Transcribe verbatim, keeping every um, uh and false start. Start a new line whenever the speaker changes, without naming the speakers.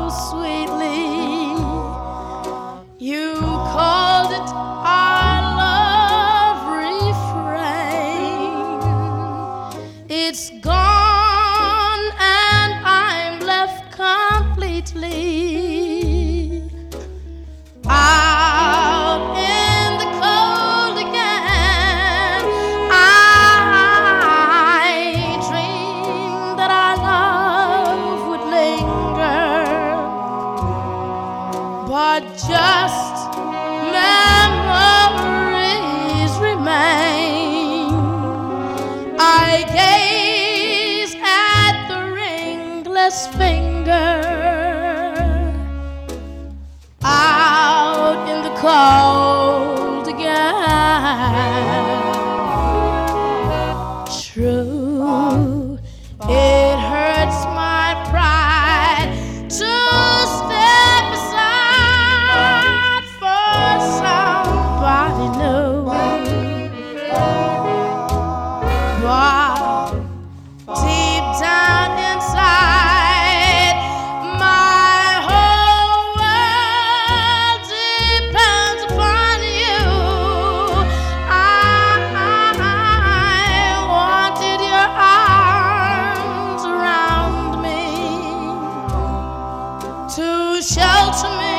sweetly. You called it our love refrain. It's gone and I'm left completely out in the cold again. I dreamed that our love would linger, but just memories remain. I gaze at the ringless finger out in the cold again. True, it hurts my pride to step aside for somebody new, but deep down inside, my whole world depends upon you. I, I wanted your arms around me to shelter me